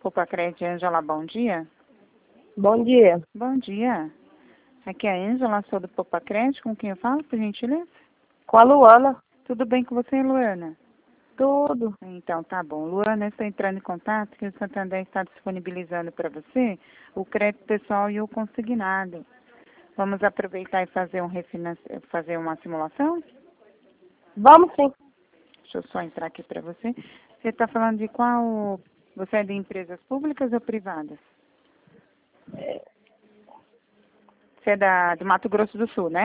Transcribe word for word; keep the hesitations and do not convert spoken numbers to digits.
Popacred, Ângela, bom dia. Bom dia. Bom dia. Aqui é a Ângela, sou do Popacred, com quem eu falo, por gentileza? Com a Luana. Tudo bem com você, Luana? Tudo. Então, tá bom. Luana, eu estou entrando em contato que o Santander está disponibilizando para você o crédito pessoal e o consignado. Vamos aproveitar e fazer, um refinanci... fazer uma simulação? Vamos sim. Deixa eu só entrar aqui para você. Você está falando de qual... Você é de empresas públicas ou privadas? É, Você é da, do Mato Grosso do Sul, né?